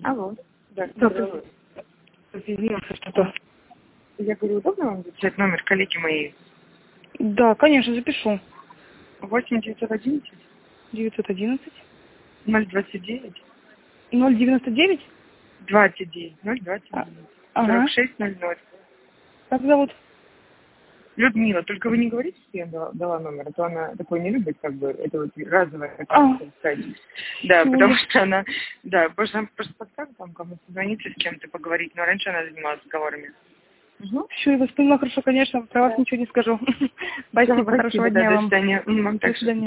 Алло. Да, Здравствуйте. Извините, что-то. Я говорю, удобно вам записать номер коллеги моей? Да, конечно, запишу. 8911 911 029 099. 29 029 Ага. 4600. Как зовут? Людмила, только вы не говорите, что я дала номер, а то она такой не любит, как бы, это вот разовое, как сказать. Да, потому что она, да, просто подскажет там кому-то звонить, с кем-то поговорить, но раньше она занималась разговорами. Угу. Все, я вас поняла, хорошо, конечно, про вас ничего не скажу. Спасибо, хорошего дня вам. До свидания. До свидания.